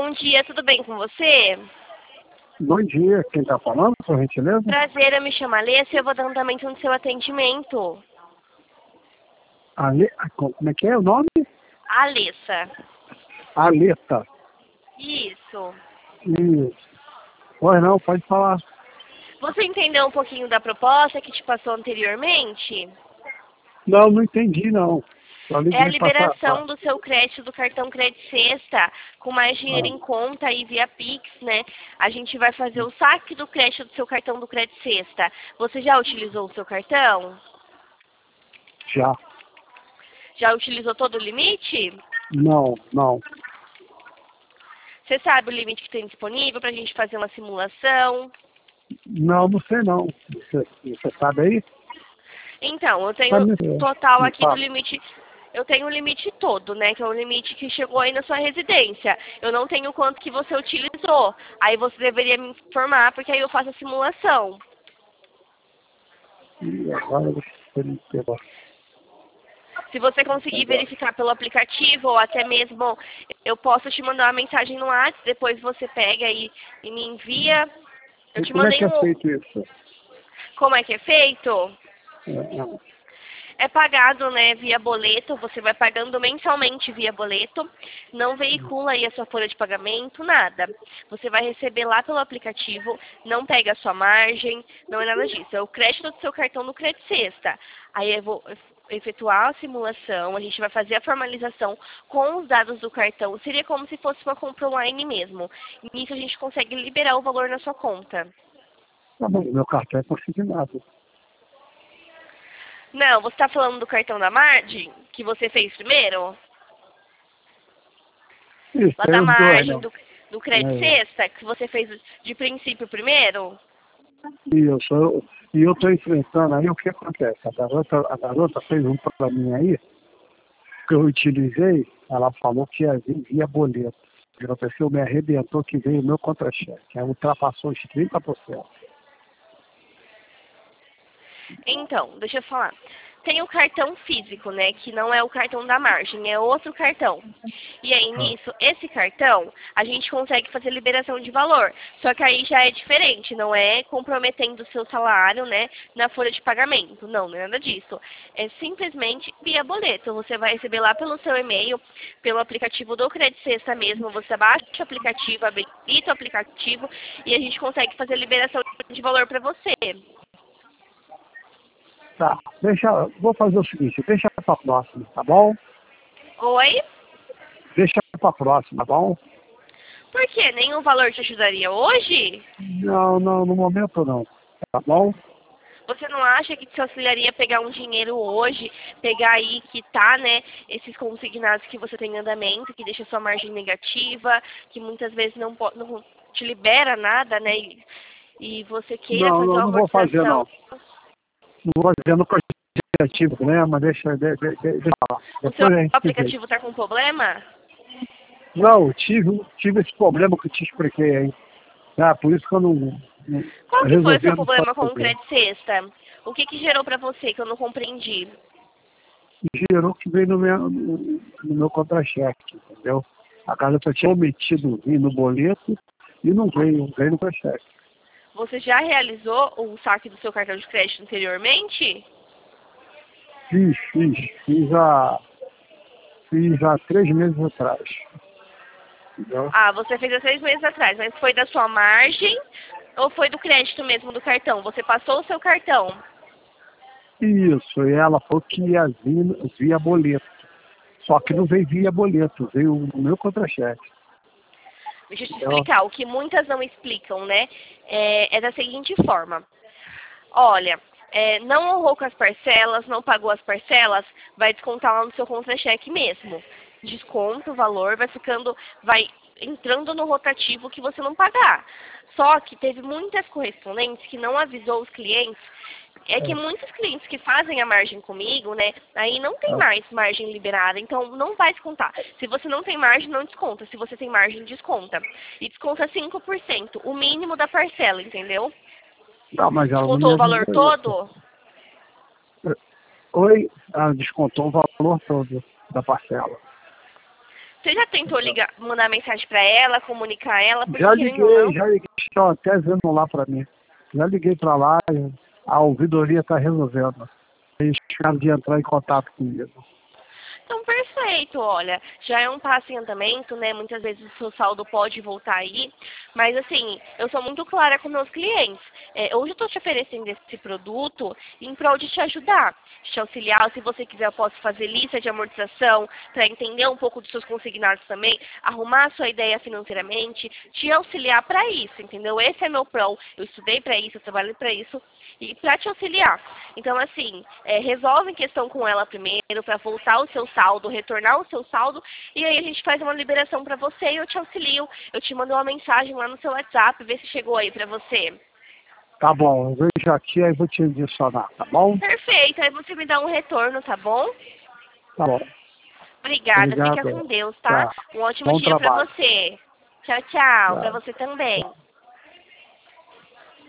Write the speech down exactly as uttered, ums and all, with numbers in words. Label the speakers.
Speaker 1: Bom dia, tudo bem com você?
Speaker 2: Bom dia, quem está falando, por gentileza?
Speaker 1: Prazer, eu me chamo Alessia e eu vou dar andamento no seu atendimento.
Speaker 2: Ale... Como é que é o nome?
Speaker 1: Alessa.
Speaker 2: Aleta.
Speaker 1: Isso.
Speaker 2: Isso. Pois não, pode falar.
Speaker 1: Você entendeu um pouquinho da proposta que te passou anteriormente?
Speaker 2: Não, não entendi não. Só
Speaker 1: É a
Speaker 2: liguei pra fa-
Speaker 1: liberação do seu crédito do cartão Crédito Sexta, com mais dinheiro em
Speaker 2: Ah,
Speaker 1: conta e via Pix, né? A gente vai fazer o saque do crédito do seu cartão do Crédito Sexta. Você já utilizou o seu cartão?
Speaker 2: já.
Speaker 1: Já utilizou todo o limite?
Speaker 2: Não, não.
Speaker 1: Você sabe o limite que tem disponível para a gente fazer uma simulação?
Speaker 2: Não, não sei não. Você, você sabe aí?
Speaker 1: Então, eu tenho
Speaker 2: Sabe,
Speaker 1: total
Speaker 2: me
Speaker 1: aqui do
Speaker 2: fala.
Speaker 1: limite, eu tenho o limite todo, né? Que é o limite que chegou aí na sua residência. Eu não tenho quanto que você utilizou. Aí você deveria me informar, porque aí eu faço a simulação.
Speaker 2: Ih, agora você me pegou.
Speaker 1: Se você conseguir verificar pelo aplicativo, ou até mesmo eu posso te mandar uma mensagem no WhatsApp, depois você pega e, e me envia. Eu
Speaker 2: E
Speaker 1: te
Speaker 2: como é
Speaker 1: mandei
Speaker 2: que é
Speaker 1: um.
Speaker 2: feito isso?
Speaker 1: Como é que é feito?
Speaker 2: É, é.
Speaker 1: É pagado, né, via boleto, você vai pagando mensalmente via boleto, não veicula aí a sua folha de pagamento, nada. Você vai receber lá pelo aplicativo, não pega a sua margem, não é nada disso. É o crédito do seu cartão no Crédito Sexta. Aí eu vou efetuar a simulação, a gente vai fazer a formalização com os dados do cartão. Seria como se fosse uma compra online mesmo. Nisso a gente consegue liberar o valor na sua conta.
Speaker 2: Tá bom, meu cartão é consignado.
Speaker 1: Não, você está falando do cartão da margem, que você fez primeiro?
Speaker 2: Isso,
Speaker 1: Lá
Speaker 2: tem
Speaker 1: da
Speaker 2: os dois,
Speaker 1: margem
Speaker 2: né?
Speaker 1: do, do crédito
Speaker 2: É,
Speaker 1: sexta, que você fez de princípio primeiro?
Speaker 2: isso, eu, e eu estou enfrentando aí o que acontece. A garota, a garota fez um para mim aí, que eu utilizei, ela falou que ia vir via boleto. A pessoa me arrebentou que veio o meu contra-cheque. Aí ultrapassou os trinta por cento.
Speaker 1: Então, deixa eu falar. Tem o cartão físico, né? Que não é o cartão da margem, é outro cartão. E aí, nisso, esse cartão, a gente consegue fazer liberação de valor. Só que aí já é diferente, não é comprometendo o seu salário, né? Na folha de pagamento. Não, não é nada disso. É simplesmente via boleto. Você vai receber lá pelo seu e-mail, pelo aplicativo do Crédito Sexta mesmo. Você baixa o aplicativo, habilita o aplicativo e a gente consegue fazer liberação de valor para você.
Speaker 2: Tá, deixa, vou fazer o seguinte, deixa para próxima, tá bom?
Speaker 1: Oi?
Speaker 2: Deixa para próxima, tá bom?
Speaker 1: Por quê? Nenhum valor te ajudaria hoje?
Speaker 2: Não, não, no momento não, tá bom?
Speaker 1: Você não acha que te auxiliaria a pegar um dinheiro hoje, pegar aí que tá, né, esses consignados que você tem em andamento, que deixa sua margem negativa, que muitas vezes não, po- não te libera nada, né, e, e você queira
Speaker 2: Não,
Speaker 1: fazer
Speaker 2: não,
Speaker 1: uma
Speaker 2: não vou fazer
Speaker 1: amortização?
Speaker 2: não. Não vou fazer no criativo, né? Mas deixa, de, de, de, deixa eu falar.
Speaker 1: O seu
Speaker 2: Depois a gente vê.
Speaker 1: aplicativo tá com problema?
Speaker 2: Não, eu tive, tive esse problema que eu te expliquei aí. Ah, por isso que eu não, não
Speaker 1: Qual
Speaker 2: eu
Speaker 1: que foi o
Speaker 2: resolvi
Speaker 1: seu
Speaker 2: não
Speaker 1: problema com o
Speaker 2: fazer.
Speaker 1: Crédito Sexta? O que que gerou pra você que eu não compreendi?
Speaker 2: Gerou que veio no meu, no, no meu contra-cheque, entendeu? A garota tinha omitido vir no boleto e não veio, veio no contra-cheque.
Speaker 1: Você já realizou o saque do seu cartão de crédito anteriormente?
Speaker 2: Fiz, fiz, fiz há, fiz há três meses atrás. Entendeu?
Speaker 1: Ah, você fez há seis meses atrás, mas foi da sua margem ou foi do crédito mesmo do cartão? Você passou o seu cartão.
Speaker 2: Isso, e ela falou que ia vir via boleto. Só que não veio via boleto, veio no meu contra-cheque.
Speaker 1: Deixa eu te
Speaker 2: Entendeu?
Speaker 1: explicar. O que muitas não explicam, né? É, é da seguinte forma. Olha, é, não honrou com as parcelas, não pagou as parcelas, vai descontar lá no seu contra-cheque mesmo. Desconta o valor, vai ficando, vai entrando no rotativo que você não pagar. Só que teve muitas correspondentes que não avisou os clientes. É que muitos clientes que fazem a margem comigo, né, aí não tem mais margem liberada, então não vai descontar. Se você não tem margem, não desconta. Se você tem margem, desconta. E desconta cinco por cento, o mínimo da parcela, entendeu?
Speaker 2: Não, mas ela não me
Speaker 1: Descontou o valor
Speaker 2: avisou isso.
Speaker 1: todo?
Speaker 2: Oi, ela descontou o valor todo da parcela.
Speaker 1: Você já tentou ligar, mandar mensagem para ela, comunicar ela? Porque
Speaker 2: Já
Speaker 1: querendo ou
Speaker 2: liguei,
Speaker 1: não,
Speaker 2: já liguei, estão até vendo lá para mim. Já liguei para lá, a ouvidoria está resolvendo. Eles ficaram de entrar em contato comigo.
Speaker 1: então, perfeito, olha, já é um passo em andamento, né? Muitas vezes o seu saldo pode voltar aí, mas assim, eu sou muito clara com meus clientes. É, hoje eu estou te oferecendo esse produto em prol de te ajudar, de te auxiliar. Se você quiser, eu posso fazer lista de amortização para entender um pouco dos seus consignados também, arrumar a sua ideia financeiramente, te auxiliar para isso, entendeu? Esse é meu prol, eu estudei para isso, eu trabalhei para isso e para te auxiliar. Então, assim, é, resolve a questão com ela primeiro para voltar o seu saldo, retornar o seu saldo, e aí a gente faz uma liberação para você e eu te auxilio. Eu te mando uma mensagem lá no seu WhatsApp, vê se chegou aí para você.
Speaker 2: Tá bom, eu vejo aqui, aí vou te adicionar, tá bom?
Speaker 1: Perfeito, aí você me dá um retorno, tá bom?
Speaker 2: Tá bom.
Speaker 1: Obrigada, fica
Speaker 2: Obrigado.
Speaker 1: com Deus, tá?
Speaker 2: Tá.
Speaker 1: Um ótimo
Speaker 2: Bom
Speaker 1: dia para
Speaker 2: trabalho.
Speaker 1: você. Tchau, tchau, para
Speaker 2: Tá.
Speaker 1: você também.